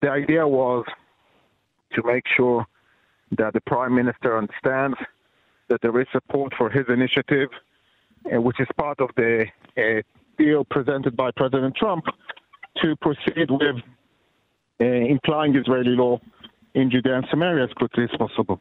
the idea was to make sure that the Prime Minister understands that there is support for his initiative, which is part of the deal presented by President Trump to proceed with implying Israeli law in Judea and Samaria as quickly as possible.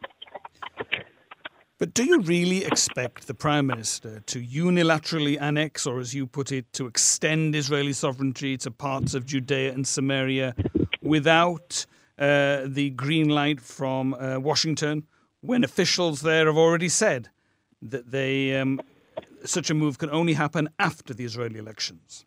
But do you really expect the Prime Minister to unilaterally annex, or as you put it, to extend Israeli sovereignty to parts of Judea and Samaria without the green light from Washington, when officials there have already said that such a move can only happen after the Israeli elections?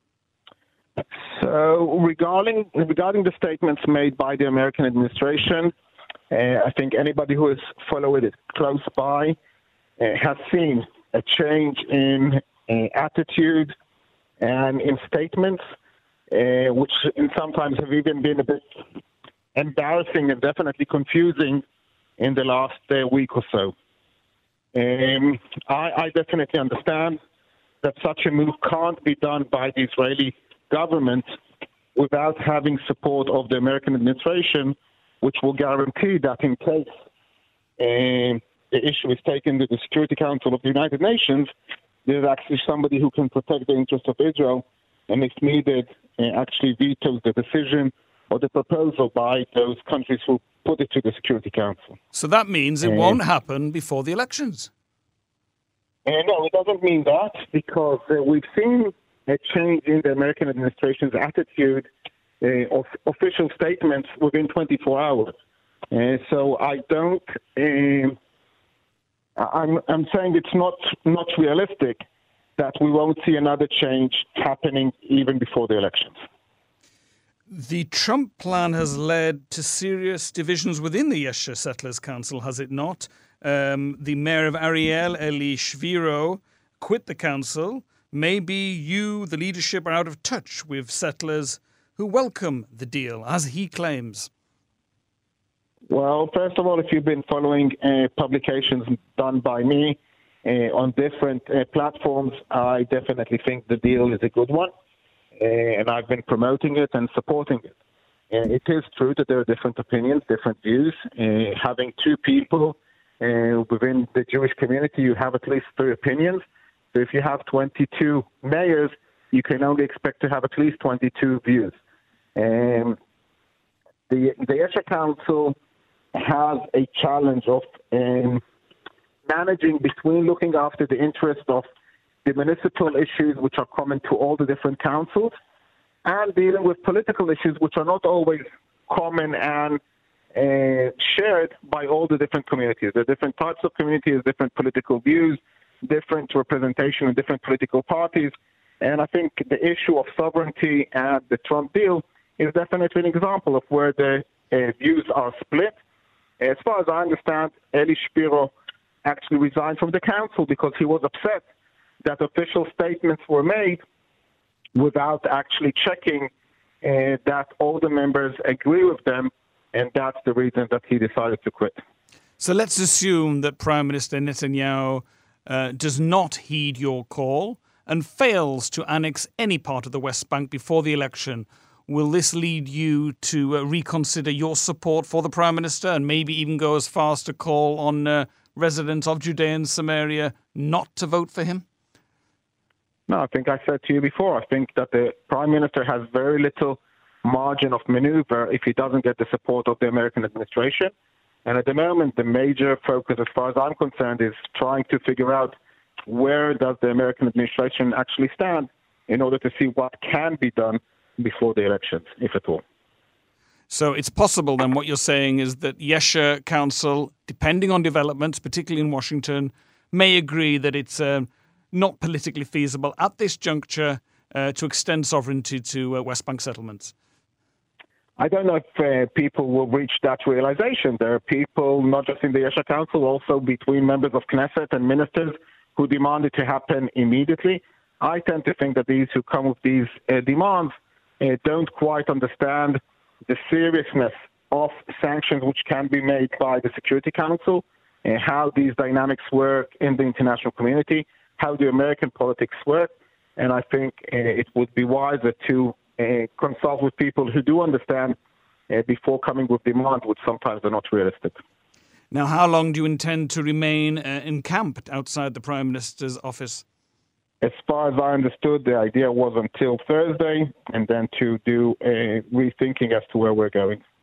So regarding the statements made by the American administration, I think anybody who has followed it close by has seen a change in attitude and in statements, which sometimes have even been a bit embarrassing and definitely confusing in the last week or so. I definitely understand that such a move can't be done by the Israeli government without having support of the American administration, which will guarantee that in case the issue is taken to the Security Council of the United Nations, there's actually somebody who can protect the interests of Israel, and if needed, actually vetoes the decision or the proposal by those countries who put it to the Security Council. So that means it won't happen before the elections? No, it doesn't mean that, because we've seen a change in the American administration's attitude of official statements within 24 hours. So I don't... I'm saying it's not realistic that we won't see another change happening even before the elections. The Trump plan has led to serious divisions within the Yesher Settlers Council, has it not? The mayor of Ariel, Eli Shviro, quit the council. Maybe you, the leadership, are out of touch with settlers who welcome the deal, as he claims. Well, first of all, if you've been following publications done by me on different platforms, I definitely think the deal is a good one. And I've been promoting it and supporting it. It is true that there are different opinions, different views. Having two people within the Jewish community, you have at least 3 opinions. So if you have 22 mayors, you can only expect to have at least 22 views. The Yesher Council has a challenge of managing between looking after the interest of the municipal issues, which are common to all the different councils, and dealing with political issues, which are not always common and shared by all the different communities. There are different types of communities, different political views, different representation in different political parties. And I think the issue of sovereignty and the Trump deal is definitely an example of where the views are split. As far as I understand, Eli Shapiro actually resigned from the council because he was upset that official statements were made without actually checking that all the members agree with them, and that's the reason that he decided to quit. So let's assume that Prime Minister Netanyahu does not heed your call and fails to annex any part of the West Bank before the election. Will this lead you to reconsider your support for the Prime Minister and maybe even go as far as to call on residents of Judea and Samaria not to vote for him? No, I think I said to you before, I think that the Prime Minister has very little margin of maneuver if he doesn't get the support of the American administration. And at the moment, the major focus, as far as I'm concerned, is trying to figure out where does the American administration actually stand in order to see what can be done before the elections, if at all. So it's possible then what you're saying is that Yesher Council, depending on developments, particularly in Washington, may agree that it's not politically feasible at this juncture to extend sovereignty to West Bank settlements. I don't know if people will reach that realization. There are people, not just in the Yesher Council, also between members of Knesset and ministers who demand it to happen immediately. I tend to think that these who come with these demands don't quite understand the seriousness of sanctions which can be made by the Security Council, and how these dynamics work in the international community, how the American politics work. And I think it would be wiser to consult with people who do understand before coming with demands, which sometimes are not realistic. Now, how long do you intend to remain encamped outside the Prime Minister's office? As far as I understood, the idea was until Thursday, and then to do a rethinking as to where we're going.